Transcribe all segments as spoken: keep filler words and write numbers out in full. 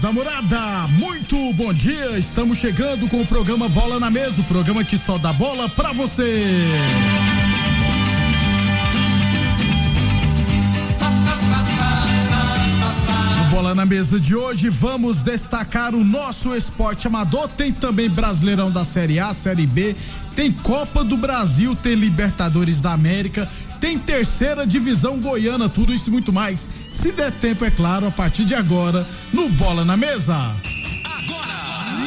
Morada, muito bom dia, estamos chegando com o programa Bola na Mesa, o programa que só dá bola pra você. No Bola na Mesa de hoje vamos destacar o nosso esporte amador, tem também Brasileirão da Série A, Série B, tem Copa do Brasil, tem Libertadores da América, tem terceira divisão goiana, tudo isso e muito mais. Se der tempo, é claro, a partir de agora, no Bola na Mesa. Agora!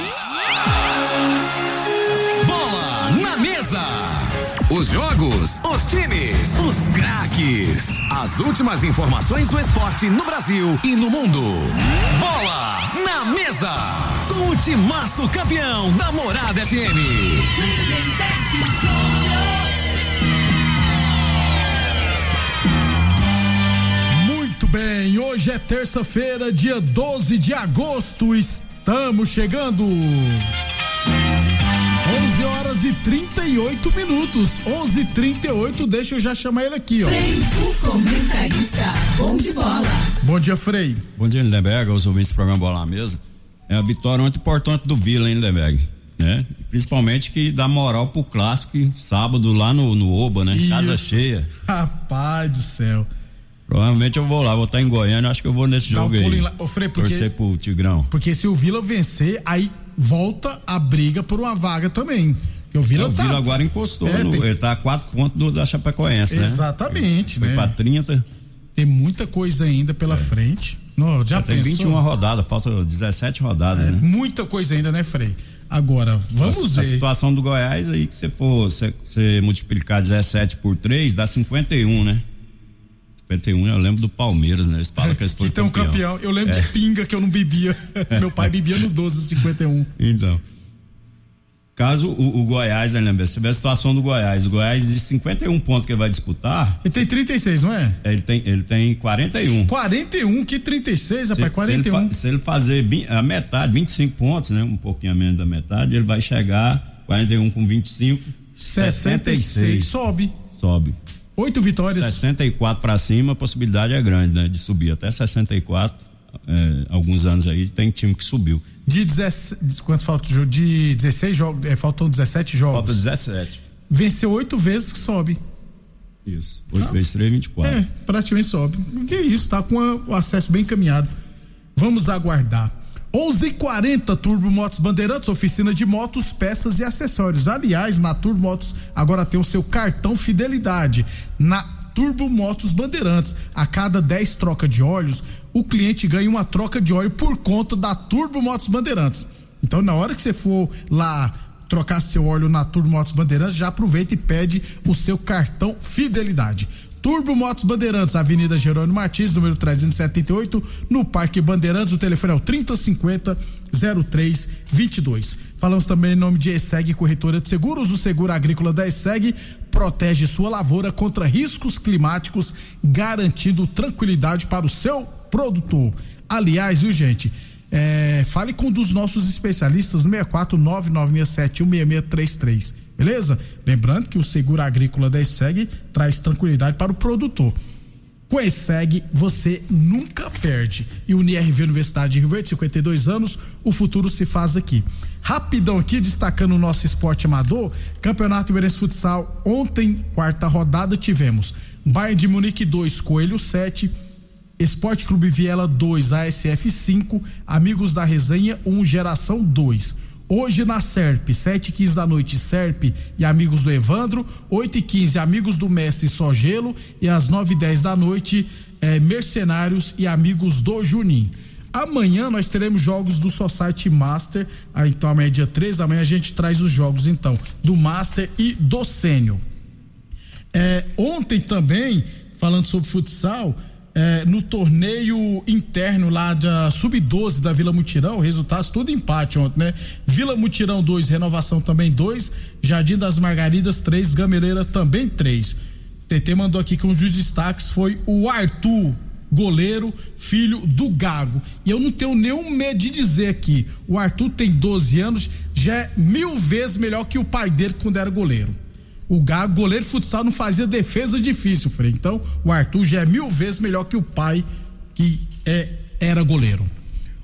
Bola na Mesa! Os jogos, os times, os craques. As últimas informações do esporte no Brasil e no mundo. Bola na Mesa! Com o timaço campeão da Morada F M. Bem, hoje é terça-feira, dia doze de agosto, estamos chegando. onze horas e trinta e oito minutos, onze e trinta e oito, deixa eu já chamar ele aqui, ó. Frei, o comentarista, bom de bola. Bom dia, Frei. Bom dia, Lindenberg, aos ouvintes do programa Bola na Mesa. É a vitória muito importante do Vila, hein, Lindenberg? Né? Principalmente que dá moral pro clássico sábado lá no, no Oba, né? Isso. Casa cheia. Rapaz do céu. Provavelmente eu vou lá, vou estar em Goiânia, acho que eu vou nesse Dá jogo um aí. Lá. Ô, Frei, porque, torcer pro Tigrão. Porque se o Vila vencer, aí volta a briga por uma vaga também. Porque o Vila, é, o tá, Vila agora encostou, é, no, tem... ele tá a quatro pontos do, da Chapecoense, né? Exatamente, Foi né? pra trinta. Tem muita coisa ainda pela é. frente. Não, já já tem vinte e uma rodadas, falta dezessete rodadas, é, né? Muita coisa ainda, né, Frei? Agora, vamos a, ver. A situação do Goiás aí, que você for você multiplicar dezessete por três, dá cinquenta e um, né? cinquenta e um, eu lembro do Palmeiras, né? Eles falam que eles foram que tem um campeão. Eu lembro é. de pinga que eu não bebia. Meu pai bebia no doze cinquenta e um. Então, caso o, o Goiás, né, lembra? Você vê a situação do Goiás. O Goiás de cinquenta e um pontos que ele vai disputar. Ele tem trinta e seis, não é? Ele tem, ele tem quarenta e um. quarenta e um, que trinta e seis, rapaz, se, quarenta e um. Se ele, se ele fazer a metade, vinte e cinco pontos, né? Um pouquinho a menos da metade, ele vai chegar quarenta e um com vinte e cinco, sessenta e seis. Sobe. Sobe. Oito vitórias. sessenta e quatro para cima, a possibilidade é grande, né? De subir até sessenta e quatro. É, alguns anos aí tem time que subiu. De dezesseis, quantos faltam? De dezesseis jogos, é, faltam dezessete jogos. Falta dezessete. Venceu oito vezes que sobe. Isso. oito ah, vezes três, vinte e quatro. É, praticamente sobe. Que isso, tá com a, o acesso bem encaminhado. Vamos aguardar. onze e quarenta, Turbo Motos Bandeirantes, oficina de motos, peças e acessórios. Aliás, na Turbo Motos agora tem o seu cartão fidelidade. Na Turbo Motos Bandeirantes, a cada dez troca de óleos, o cliente ganha uma troca de óleo por conta da Turbo Motos Bandeirantes. Então, na hora que você for lá trocar seu óleo na Turbo Motos Bandeirantes, já aproveita e pede o seu cartão fidelidade. Turbo Motos Bandeirantes, Avenida Jerônimo Martins, número trezentos e setenta e oito, no Parque Bandeirantes. O telefone é o trinta cinquenta, zero três vinte e dois. Falamos também em nome de ESSEG Corretora de Seguros. O seguro agrícola da ESSEG protege sua lavoura contra riscos climáticos, garantindo tranquilidade para o seu produtor. Aliás, viu, gente? É, fale com um dos nossos especialistas no seis quatro nove nove seis sete um seis seis três três. Beleza? Lembrando que o seguro agrícola da ESSEG traz tranquilidade para o produtor. Com a ESSEG você nunca perde. E o U N I R V Universidade de Rio Verde, cinquenta e dois anos, o futuro se faz aqui. Rapidão aqui, destacando o nosso esporte amador, Campeonato Mineiro Futsal. Ontem, quarta rodada, tivemos Bayern de Munique dois, Coelho sete, Esporte Clube Viela dois, A S F cinco, Amigos da Resenha um, Geração dois. Hoje na Serp, sete e quinze da noite, Serp e Amigos do Evandro, oito e quinze, Amigos do Messi Só Gelo, e às nove e dez da noite, eh, Mercenários e Amigos do Juninho. Amanhã nós teremos jogos do Society Master, ah, então amanhã é dia treze, amanhã a gente traz os jogos então do Master e do Sênior. Eh, ontem também, falando sobre futsal, É, no torneio interno lá da sub doze da Vila Mutirão, resultados tudo empate ontem, né? Vila Mutirão dois, Renovação também dois, Jardim das Margaridas três, Gameleira também três. T T mandou aqui que um dos destaques foi o Arthur, goleiro, filho do Gago. E eu não tenho nenhum medo de dizer aqui, o Arthur tem doze anos, já é mil vezes melhor que o pai dele quando era goleiro. O Gago, goleiro de futsal, não fazia defesa difícil, Frei. Então, o Arthur já é mil vezes melhor que o pai, que é, era goleiro.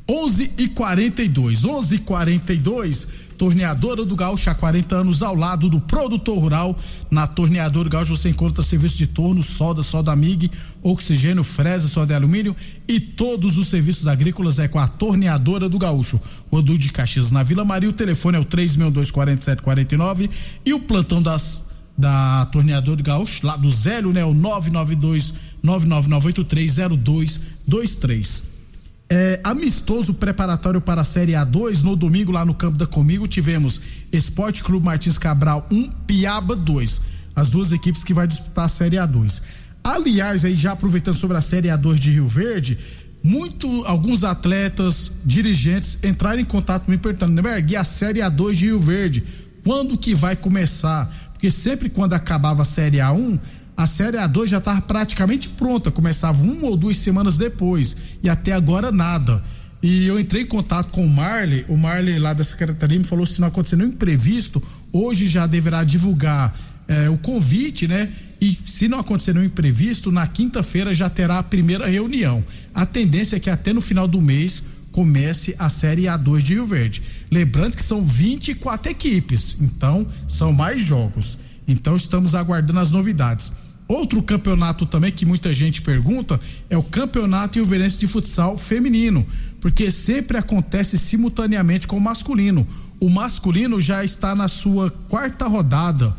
onze e quarenta e dois, onze e quarenta e dois, Torneadora do Gaúcho há quarenta anos ao lado do produtor rural. Na Torneadora do Gaúcho você encontra serviço de torno, solda, solda amigue, oxigênio, fresa, solda de alumínio e todos os serviços agrícolas é com a Torneadora do Gaúcho. Rodul de Caxias na Vila Maria, o telefone é o três seis dois, quatro sete quatro nove e o plantão das da Torneadora do Gaúcho, lá do Zélio, né? O nove nove dois, nove nove nove oito três zero dois dois três. É, amistoso preparatório para a Série A dois, no domingo lá no Campo da Comigo tivemos Esporte Clube Martins Cabral um, Piaba dois, as duas equipes que vai disputar a Série A dois. Aliás, aí já aproveitando sobre a Série A dois de Rio Verde, muito, alguns atletas, dirigentes entraram em contato me perguntando, Neberg, e a Série A dois de Rio Verde, quando que vai começar? Porque sempre quando acabava a Série A um, a Série A dois já estava praticamente pronta, começava uma ou duas semanas depois, e até agora nada. E eu entrei em contato com o Marley, o Marley lá da Secretaria me falou, se não acontecer nenhum imprevisto, hoje já deverá divulgar eh, o convite, né? E se não acontecer nenhum imprevisto, na quinta-feira já terá a primeira reunião. A tendência é que até no final do mês comece a Série A dois de Rio Verde. Lembrando que são vinte e quatro equipes, então são mais jogos. Então estamos aguardando as novidades. Outro campeonato também que muita gente pergunta é o Campeonato Rioverdense de Futsal Feminino, porque sempre acontece simultaneamente com o masculino. O masculino já está na sua quarta rodada,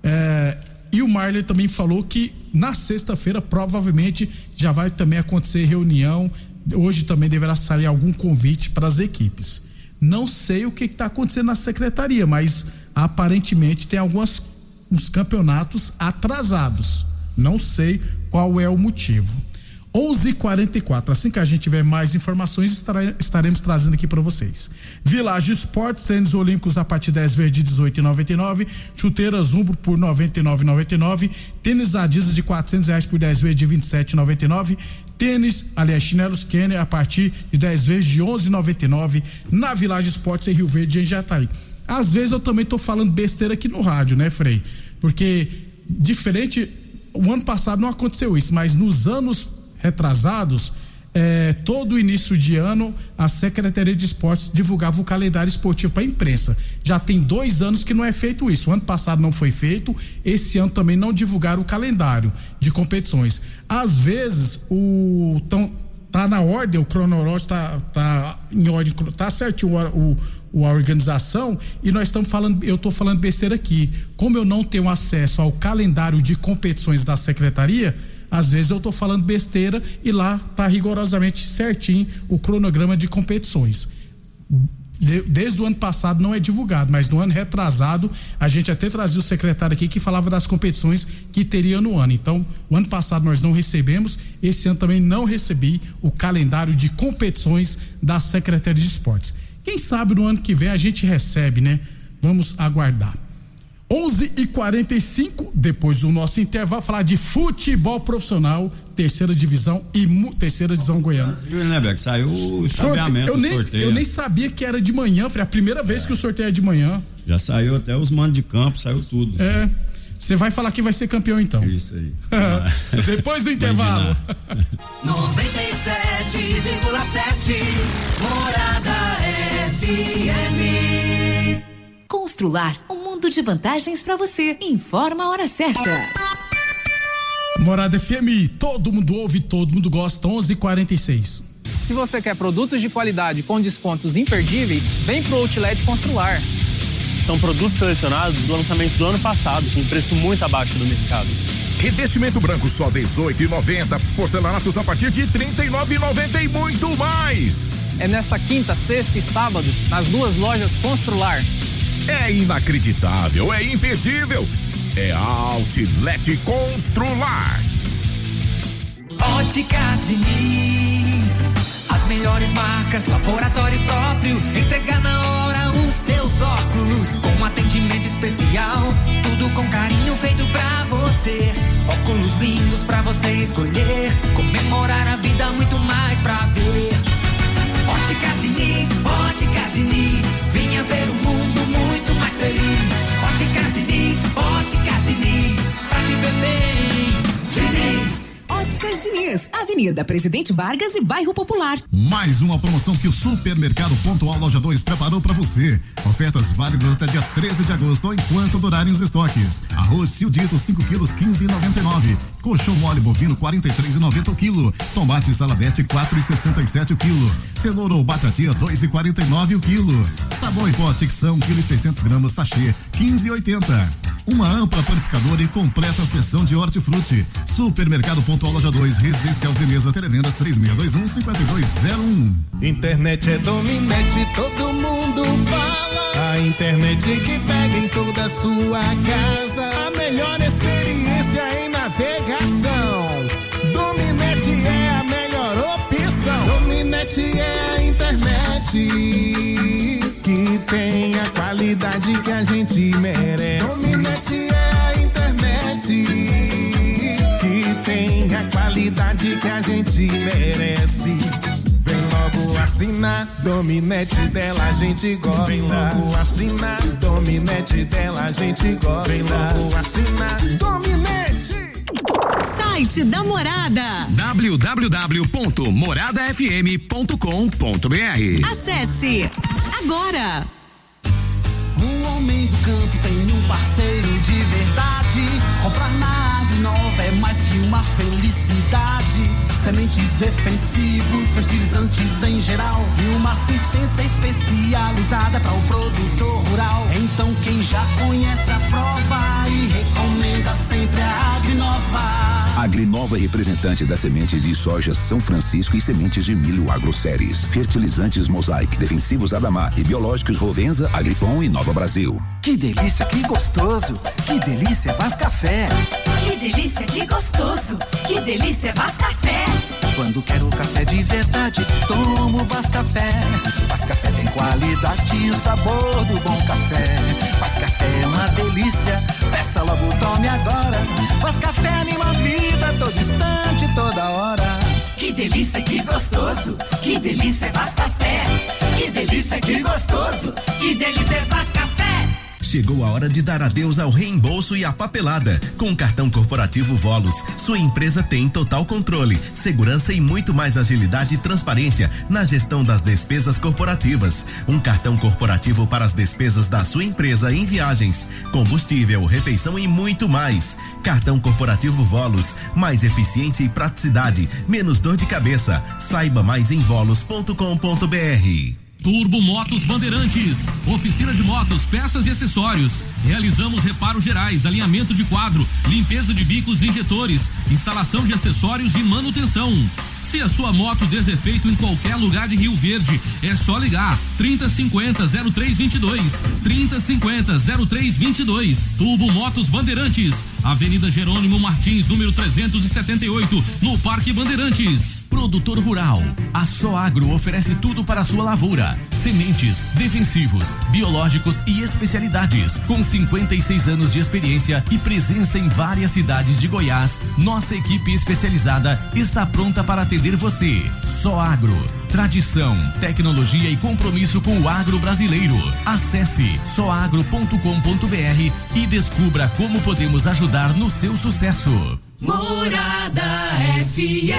é, e o Marley também falou que na sexta-feira provavelmente já vai também acontecer reunião. Hoje também deverá sair algum convite para as equipes. Não sei o que está acontecendo na secretaria, mas aparentemente tem alguns uns campeonatos atrasados. Não sei qual é o motivo. onze e quarenta e quatro, assim que a gente tiver mais informações, estará, estaremos trazendo aqui para vocês. Village Esportes, tênis olímpicos a partir dez vezes de dezoito e noventa e nove, chuteiras Umbro por noventa e nove e noventa e nove, tênis Adidas de quatrocentos reais por dez vezes de vinte e sete e noventa e nove, tênis, aliás, chinelos Kenner a partir de dez vezes de onze e noventa e nove na Village Esportes em Rio Verde, em Jataí. Às vezes eu também tô falando besteira aqui no rádio, né, Frei? Porque diferente, o ano passado não aconteceu isso, mas nos anos retrasados, é, todo início de ano a Secretaria de Esportes divulgava o calendário esportivo para a imprensa. Já tem dois anos que não é feito isso. O ano passado não foi feito, esse ano também não divulgaram o calendário de competições. Às vezes o tão, tá na ordem, o cronológico tá, tá em ordem, tá certinho o, o, a organização, e nós estamos falando, eu estou falando besteira aqui. Como eu não tenho acesso ao calendário de competições da secretaria, às vezes eu tô falando besteira e lá tá rigorosamente certinho o cronograma de competições. De, desde o ano passado não é divulgado, mas no ano retrasado a gente até trazia o secretário aqui que falava das competições que teria no ano. Então, o ano passado nós não recebemos, esse ano também não recebi o calendário de competições da Secretaria de Esportes. Quem sabe no ano que vem a gente recebe, né? Vamos aguardar. onze e quarenta e cinco, depois do nosso intervalo, falar de futebol profissional, terceira divisão e mu, terceira divisão goiana. Né, Beck? Saiu o chaveamento do sorteio. Eu nem sabia que era de manhã, foi a primeira vez é. que o sorteio é de manhã. Já saiu até os mandos de campo, saiu tudo. É. Você vai falar que vai ser campeão então. Isso aí. Depois do intervalo. noventa e sete vírgula sete Morada F M. Constrular um mundo de vantagens para você. Informa a hora certa. Morada F M, todo mundo ouve, todo mundo gosta. onze e quarenta e seis. Se você quer produtos de qualidade com descontos imperdíveis, vem pro Outlet Constrular. São produtos selecionados do lançamento do ano passado, com preço muito abaixo do mercado. Revestimento branco só dezoito e noventa, porcelanatos a partir de trinta e nove e noventa e muito mais. É nesta quinta, sexta e sábado, nas duas lojas Constrular. É inacreditável, é imperdível. É Outlet Constrular. Óticas Diniz, as melhores marcas, laboratório próprio, entregar na hora os seus óculos, com atendimento especial, tudo com carinho feito pra você. Óculos lindos pra você escolher, comemorar a vida, muito mais pra ver. Óticas Diniz, Óticas Diniz, venha ver o mundo muito mais feliz. Óticas Diniz, Óticas Diniz, pra te ver bem, Diniz. Óticas Diniz, Domingues, Avenida Presidente Vargas e Bairro Popular. Mais uma promoção que o Supermercado Pontual Loja dois preparou para você. Ofertas válidas até dia treze de agosto, enquanto durarem os estoques. Arroz Cildito cinco quilos, quinze e noventa e nove. Colchão mole bovino quarenta e três e noventa o quilo. Tomate saladete quatro e sessenta e sete o quilo. Cenoura ou batatinha dois e quarenta e nove o quilo. Sabão em pó Tixão um quilo e seiscentos gramas sachê quinze e oitenta. Uma ampla panificadora e completa seção de hortifruti. Supermercado Pontual Loja dois, Residencial Veneza, Televendas três seis dois um, cinco dois zero um. Internet é Dominete, todo mundo fala. A internet que pega em toda a sua casa. A melhor experiência em navegação. Dominete é a melhor opção. Dominete é a internet que tem a qualidade que a gente merece. Dominete é a internet que tem a qualidade que a gente merece. Vem logo assinar, Dominete dela a gente gosta. Vem logo assinar, Dominete dela a gente gosta. Vem logo assinar, Dominete. Site da Morada. w w w ponto morada f m ponto com ponto b r. Acesse agora. O homem do campo tem um parceiro de verdade. Comprar na Agrinova é mais que uma felicidade. Sementes defensivos, fertilizantes em geral e uma assistência especializada para o produtor rural. Então quem já conhece a prova e recomenda sempre a Agrinova. Agrinova é representante das sementes de soja São Francisco e sementes de milho Agroceres. Fertilizantes Mosaic, defensivos Adamar e biológicos Rovenza, Agripom e Nova Brasil. Que delícia, que gostoso. Que delícia, Vaz Café. Que delícia, que gostoso. Que delícia, Vaz Café. Quando quero café de verdade, tomo Vaz Café. Vaz Café tem qualidade e o sabor do bom café. Vaz Café é uma delícia, peça logo, tome agora. Vaz Café anima a vida, todo instante, toda hora. Que delícia, que gostoso. Que delícia, Vaz Café. Que delícia, que gostoso. Que delícia, Vaz Café. Chegou a hora de dar adeus ao reembolso e à papelada. Com o cartão corporativo Volos, sua empresa tem total controle, segurança e muito mais agilidade e transparência na gestão das despesas corporativas. Um cartão corporativo para as despesas da sua empresa em viagens, combustível, refeição e muito mais. Cartão corporativo Volos, mais eficiência e praticidade, menos dor de cabeça. Saiba mais em volos ponto com ponto b r. Turbo Motos Bandeirantes, oficina de motos, peças e acessórios. Realizamos reparos gerais, alinhamento de quadro, limpeza de bicos e injetores, instalação de acessórios e manutenção. Se a sua moto der defeito em qualquer lugar de Rio Verde, é só ligar trinta cinquenta zero três vinte e dois, trinta cinquenta zero três vinte e dois. Turbo Motos Bandeirantes, Avenida Jerônimo Martins, número trezentos e setenta e oito, no Parque Bandeirantes. Produtor rural, a Soagro oferece tudo para a sua lavoura: sementes, defensivos, biológicos e especialidades. Com cinquenta e seis anos de experiência e presença em várias cidades de Goiás, nossa equipe especializada está pronta para atender você. Soagro, tradição, tecnologia e compromisso com o agro brasileiro. Acesse soagro ponto com ponto b r e descubra como podemos ajudar no seu sucesso. Morada F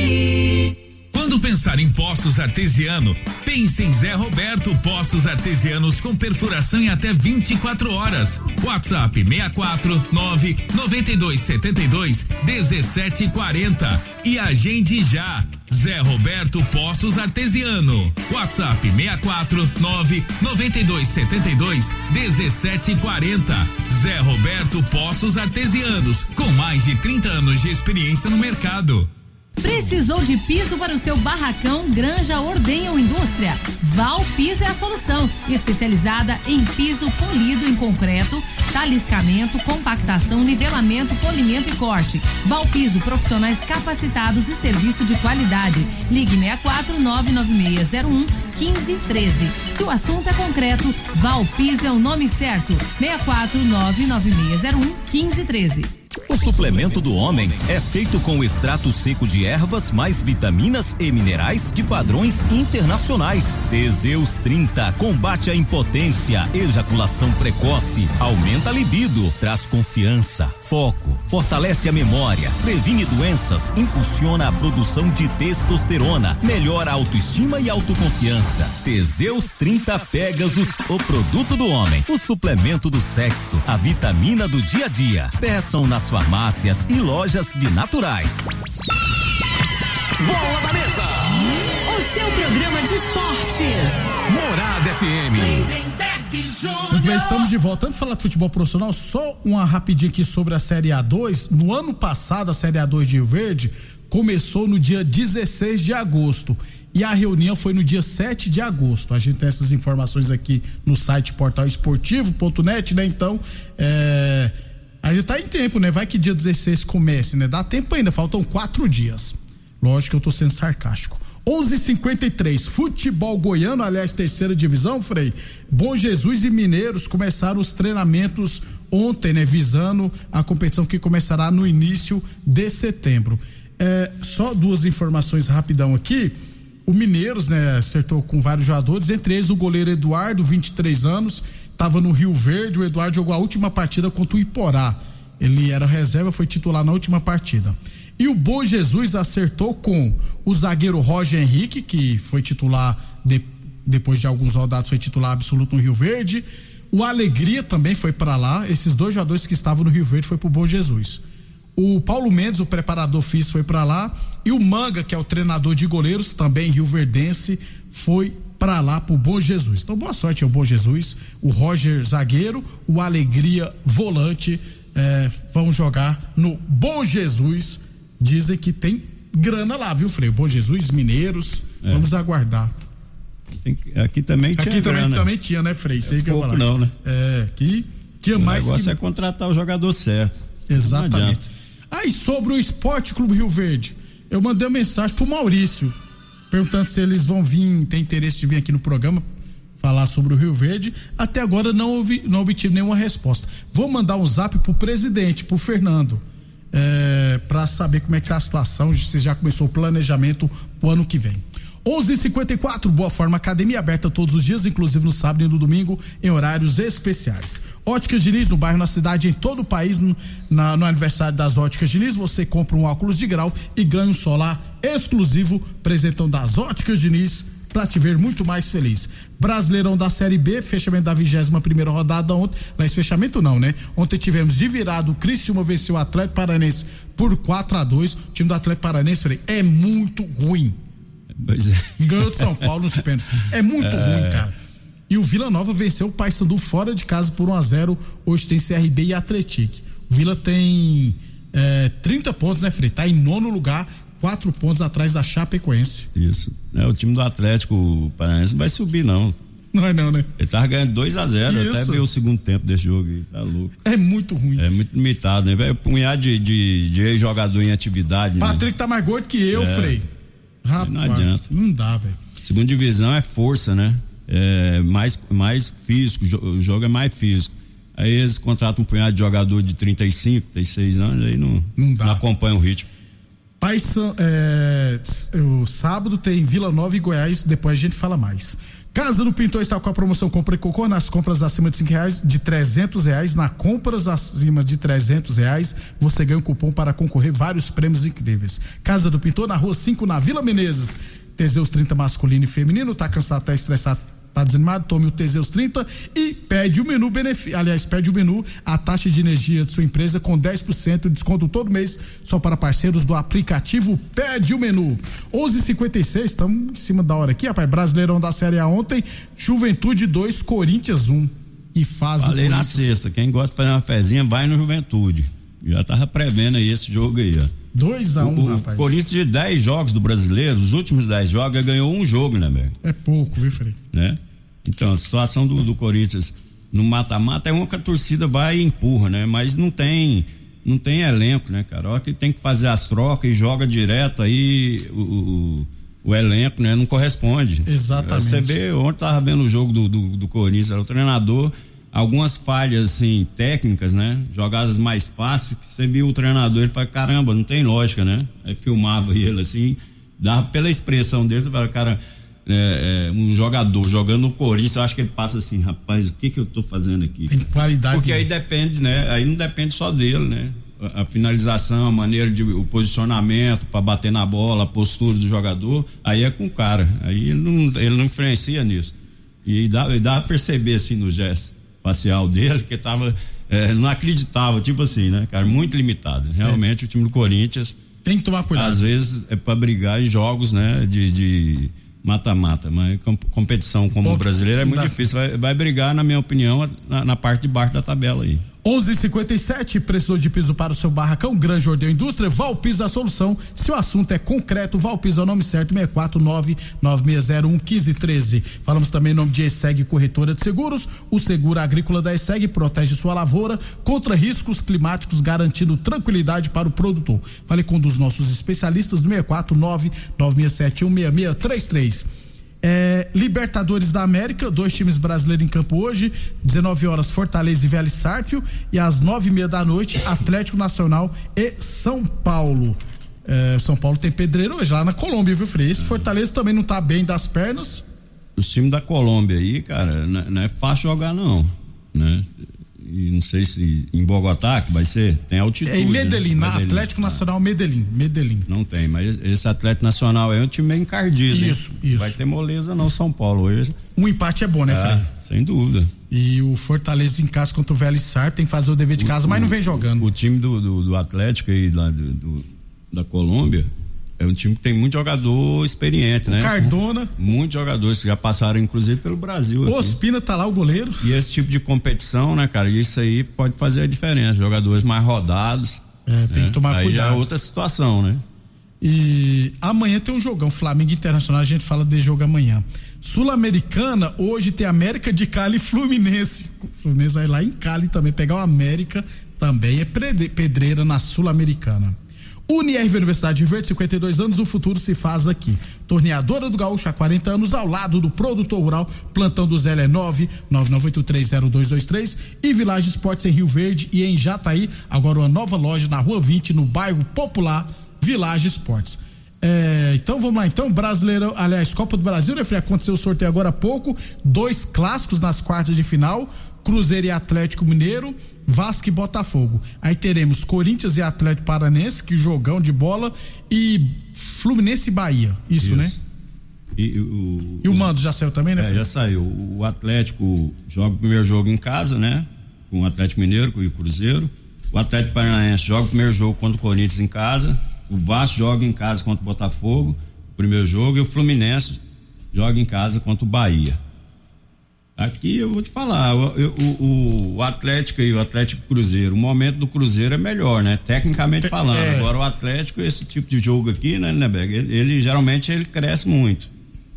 M. Quando pensar em poços artesiano, pense em Zé Roberto Poços Artesianos com perfuração em até vinte e quatro horas. WhatsApp seis quatro nove nove dois sete dois um sete quatro zero e agende já. Zé Roberto Poços Artesiano. WhatsApp seis quatro nove nove dois sete dois um sete quatro zero. Zé Roberto Poços Artesianos, com mais de trinta anos de experiência no mercado. Precisou de piso para o seu barracão, granja, ordenha ou indústria? Val Piso é a solução, especializada em piso polido em concreto, taliscamento, compactação, nivelamento, polimento e corte. Val Piso, profissionais capacitados e serviço de qualidade. Ligue seis quatro nove nove seis zero um um cinco um três. Se o assunto é concreto, Val Piso é o nome certo. seis quatro nove nove seis zero um um cinco um três. O suplemento do homem é feito com o extrato seco de ervas mais vitaminas e minerais de padrões internacionais. Teseus trinta combate a impotência, ejaculação precoce, aumenta a libido, traz confiança, foco, fortalece a memória, previne doenças, impulsiona a produção de testosterona, melhora a autoestima e autoconfiança. Teseus trinta Pegasus, o produto do homem, o suplemento do sexo, a vitamina do dia a dia. Peçam nas farmácias e lojas de naturais. Bola na mesa. O seu programa de esportes. Morada F M. Muito bem, estamos de volta. Antes de falar de futebol profissional, só uma rapidinha aqui sobre a Série A dois. No ano passado, a Série A dois de Rio Verde começou no dia dezesseis de agosto e a reunião foi no dia sete de agosto. A gente tem essas informações aqui no site portal esportivo ponto net, né? Então, é... aí tá em tempo, né? Vai que dia dezesseis comece, né? Dá tempo ainda, faltam quatro dias. Lógico que eu tô sendo sarcástico. onze e cinquenta e três, futebol goiano, aliás, terceira divisão, Frei. Bom Jesus e Mineiros começaram os treinamentos ontem, né? Visando a competição que começará no início de setembro. É, só duas informações rapidão aqui. O Mineiros, né? Acertou com vários jogadores, entre eles o goleiro Eduardo, vinte e três anos, estava no Rio Verde. O Eduardo jogou a última partida contra o Iporá. Ele era reserva, foi titular na última partida. E o Bom Jesus acertou com o zagueiro Roger Henrique, que foi titular de, depois de alguns rodados, foi titular absoluto no Rio Verde. O Alegria também foi para lá. Esses dois jogadores que estavam no Rio Verde foi pro Bom Jesus. O Paulo Mendes, o preparador físico, foi para lá. E o Manga, que é o treinador de goleiros, também rioverdense, foi para lá pro Bom Jesus. Então, boa sorte ao Bom Jesus. O Roger zagueiro, o Alegria volante, é, vão jogar no Bom Jesus. Dizem que tem grana lá, viu, Frei? Bom Jesus, Mineiros, é. Vamos aguardar. Tem, aqui também tinha Aqui também, grana. também tinha, né, Frei? Sei é que eu pouco falar. não, né? É, aqui tinha o mais que... O negócio é contratar o jogador certo. Exatamente. Aí, sobre o Esporte Clube Rio Verde, eu mandei uma mensagem pro Maurício, perguntando se eles vão vir, tem interesse de vir aqui no programa falar sobre o Rio Verde. Até agora não, ouvi, não obtive nenhuma resposta. Vou mandar um zap pro presidente, pro Fernando, é, para saber como é que tá a situação, se já começou o planejamento pro ano que vem. onze e cinquenta e quatro, Boa Forma Academia, aberta todos os dias, inclusive no sábado e no domingo, em horários especiais. Óticas Diniz, no bairro, na cidade, em todo o país, no, na, no aniversário das Óticas Diniz, você compra um óculos de grau e ganha um solar exclusivo, presentão das Óticas Diniz, pra te ver muito mais feliz. Brasileirão da Série B, fechamento da vigésima primeira rodada ontem, mas fechamento não, né? Ontem tivemos de virado, o Criciúma venceu o Atlético Paranense por quatro a dois. O time do Atlético Paranense, falei, é muito ruim. Pois é. Ganhou de São Paulo nos pênaltis. É muito é. ruim, cara. E o Vila Nova venceu o Paysandu fora de casa por um a zero. Hoje tem C R B e Atlético. O Vila tem é, trinta pontos, né, Frei? Tá em nono lugar, quatro pontos atrás da Chapecoense. Isso. É, o time do Atlético Paranaense não vai subir, não. Não é não, né? Ele tava ganhando dois a zero, até ver o segundo tempo desse jogo aí, tá louco. É muito ruim. É muito limitado, né? É punhado de, de, de jogador em atividade. Patrick né? tá mais gordo que eu, é. Frei. Rapaz, não adianta. Não dá, velho. Segunda divisão é força, né? É mais, mais físico, o jogo é mais físico. Aí eles contratam um punhado de jogador de trinta e cinco, trinta e seis anos, aí não, não, dá. não acompanha o ritmo. Paysan, é, o sábado tem Vila Nova e Goiás, depois a gente fala mais. Casa do Pintor está com a promoção Compra e Cocô nas compras acima de cinco reais, de trezentos reais, na compras acima de trezentos reais, você ganha um cupom para concorrer vários prêmios incríveis. Casa do Pintor, na rua cinco, na Vila Menezes. Teseus trinta masculino e feminino, tá cansado, tá estressado, tá desanimado, tome o Teseus trinta e pede o menu benefício, aliás, pede o menu, a taxa de energia de sua empresa com dez por cento de desconto todo mês, só para parceiros do aplicativo Pede o Menu. onze e cinquenta e seis, estamos em cima da hora aqui, rapaz. Brasileirão da Série A ontem, Juventude dois, Corinthians um. Que faz do Falei na sexta, quem gosta de fazer uma fezinha vai no Juventude. Já tava prevendo aí esse jogo aí, ó. dois a um, o, rapaz. O Corinthians, de dez jogos do Brasileiro, os últimos dez jogos, ganhou um jogo, né, velho? É pouco, viu, Frei? Né? Então, a situação do, do Corinthians no mata-mata é uma que a torcida vai e empurra, né? Mas não tem, não tem elenco, né, cara? Ó, que tem que fazer as trocas e joga direto aí o, o, o elenco, né? Não corresponde. Exatamente. Você vê, ontem tava vendo o jogo do, do, do Corinthians, o treinador algumas falhas assim técnicas, né? Jogadas mais fáceis, que você viu o treinador, ele fala, caramba, não tem lógica, né? Aí filmava ele assim, dava pela expressão dele, você fala, cara, é, é, um jogador jogando no Corinthians, eu acho que ele passa assim, rapaz, o que que eu tô fazendo aqui? Tem qualidade. Porque aí depende, né? Aí não depende só dele, né? A, a finalização, a maneira de, o posicionamento para bater na bola, a postura do jogador, aí é com o cara, aí ele não, ele não influencia nisso. E dá, e dá a perceber assim no gesto facial dele, que tava, é, não acreditava, tipo assim, né, cara, muito limitado. Realmente é. O time do Corinthians tem que tomar cuidado. Às vezes é para brigar em jogos, né, de, de mata-mata, mas competição como o brasileiro é muito dá. difícil. Vai, vai brigar, na minha opinião, na, na parte de baixo da tabela aí. onze e cinquenta e sete, precisou de piso para o seu barracão, Granja Ordem Indústria, Valpiso a solução. Se o assunto é concreto, Valpiso é o nome certo, seis quatro nove nove seis zero um um cinco um três. Falamos também em nome de ESSEG Corretora de Seguros, o seguro agrícola da ESSEG protege sua lavoura contra riscos climáticos, garantindo tranquilidade para o produtor. Fale com um dos nossos especialistas do seis quatro nove nove seis sete um seis seis três três. É, Libertadores da América, dois times brasileiros em campo hoje, dezenove horas Fortaleza e Vélez Sarsfield, e às nove e meia da noite Atlético Nacional e São Paulo. É, São Paulo tem pedreiro hoje lá na Colômbia, viu, Frei? Esse Fortaleza também não tá bem das pernas. Os times da Colômbia aí, cara, não, não é fácil jogar não, né? E não sei se em Bogotá que vai ser, tem altitude. É em Medellín, né? na Medellín. Atlético Nacional Medellín, Medellín. Não tem, mas esse Atlético Nacional é um time meio encardido. Isso, hein? isso. Vai ter moleza não, São Paulo hoje. Um empate é bom, né, Frei? Ah, sem dúvida. E o Fortaleza em casa contra o Vélez Sarsfield tem que fazer o dever de casa, o, mas não vem jogando. O time do, do, do Atlético aí lá do, do, da Colômbia é um time que tem muito jogador experiente, o né? Cardona. Muitos jogadores que já passaram, inclusive, pelo Brasil. O Ospina tá lá, o goleiro. E esse tipo de competição, né, cara? Isso aí pode fazer a diferença. Jogadores mais rodados. É, tem né? que tomar aí cuidado. Aí já é outra situação, né? E amanhã tem um jogão, Flamengo Internacional, a gente fala de jogo amanhã. Sul-Americana, hoje tem América de Cali e Fluminense. O Fluminense vai lá em Cali também, pegar o América, também é pedreira na Sul-Americana. Unirv Universidade de Verde, cinquenta e dois anos, o futuro se faz aqui. Torneadora do Gaúcho há quarenta anos, ao lado do produtor rural. Plantão do Zé é nove nove nove oito três zero dois dois três. E Village Esportes em Rio Verde e em Jataí. Agora uma nova loja na Rua vinte, no bairro Popular, Village Esportes. É, então vamos lá, então, Brasileirão, aliás, Copa do Brasil, né, Frei? Aconteceu o sorteio agora há pouco, dois clássicos nas quartas de final, Cruzeiro e Atlético Mineiro, Vasco e Botafogo. Aí teremos Corinthians e Atlético Paranense, que jogão de bola, e Fluminense e Bahia, isso, isso. né? E o, e o mando já saiu também, né? É, já saiu. O Atlético joga o primeiro jogo em casa, né? Com o Atlético Mineiro e o Cruzeiro. O Atlético Paranaense joga o primeiro jogo contra o Corinthians em casa. O Vasco joga em casa contra o Botafogo, o primeiro jogo, e o Fluminense joga em casa contra o Bahia. Aqui eu vou te falar, o, o, o Atlético e o Atlético Cruzeiro, o momento do Cruzeiro é melhor, né? Tecnicamente falando. É. Agora o Atlético, esse tipo de jogo aqui, né, Lindeberg, ele, ele geralmente ele cresce muito.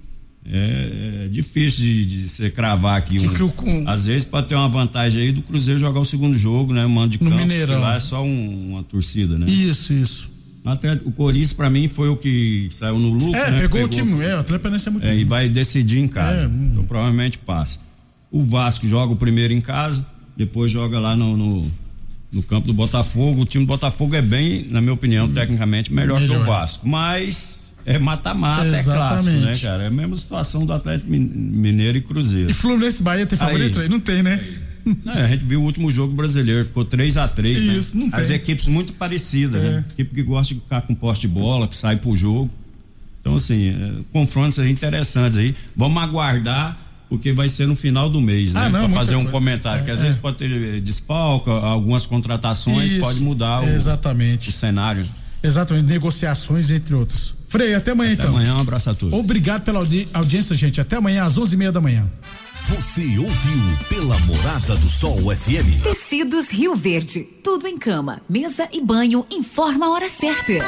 É, é difícil de, de você cravar aqui. Um, que, que, às vezes pode ter uma vantagem aí do Cruzeiro jogar o segundo jogo, né? O mando de campo, Mineirão. Lá é só um, uma torcida, né? Isso, isso. O Corinthians, pra mim, foi o que saiu no lucro, é, né? Pegou, pegou o time, é, o Atlético Paranaense é muito é, e vai decidir em casa. É, então provavelmente passa. O Vasco joga o primeiro em casa, depois joga lá no, no, no campo do Botafogo. O time do Botafogo é bem, na minha opinião, hum, tecnicamente melhor, melhor que o Vasco. Mas é mata-mata, é clássico, né, cara? É a mesma situação do Atlético Mineiro e Cruzeiro. E Fluminense Bahia tem favorito aí? Não tem, né? Não, a gente viu o último jogo brasileiro, ficou três a três, Isso, né? Não tem. As equipes muito parecidas, é. né? Equipe que gosta de ficar com poste de bola, que sai pro jogo. Então, assim, é, confrontos aí interessantes aí. Vamos aguardar, porque vai ser no final do mês, né? Ah, não, pra fazer um coisa. comentário, é, que às é. vezes pode ter desfalca, algumas contratações, Isso, pode mudar o, exatamente. o cenário. Exatamente, negociações, entre outros. Frei, até amanhã até então. Até amanhã, um abraço a todos. Obrigado pela audi- audiência, gente. Até amanhã às onze e meia da manhã. Você ouviu pela Morada do Sol F M. Tecidos Rio Verde. Tudo em cama, mesa e banho. Informa a hora certa.